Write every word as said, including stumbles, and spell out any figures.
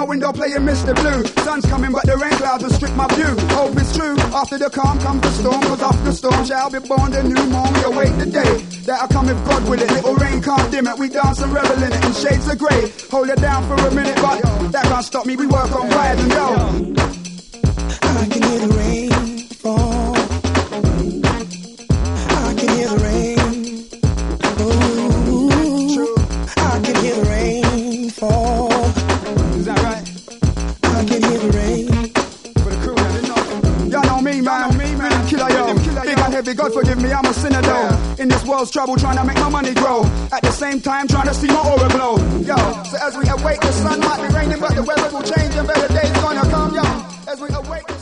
window playing Mister Blue. Sun's coming but the rain clouds will strip my view. Hope it's true, after the calm comes the storm. Cause after the storm shall be born the new moon. We await the day that'll come if God will it. Little rain can't dim it, we dance and revel in it in shades of grey. Hold it down for a minute but that can't stop me, we work on quiet and yo. I can hear the rain fall. I can hear the rain. Ooh, I can hear the rain fall. Is that right? I can hear the rain. For the crew, man, they know. Y'all know me, man. Me, man. Killer, yo. Big and heavy, God forgive me, I'm a sinner, though. In this world's trouble, trying to make my money grow. At the same time, trying to see my aura glow. Yo, so as we await, the sun might be raining, but the weather will change and better days gonna come, yo. As we await.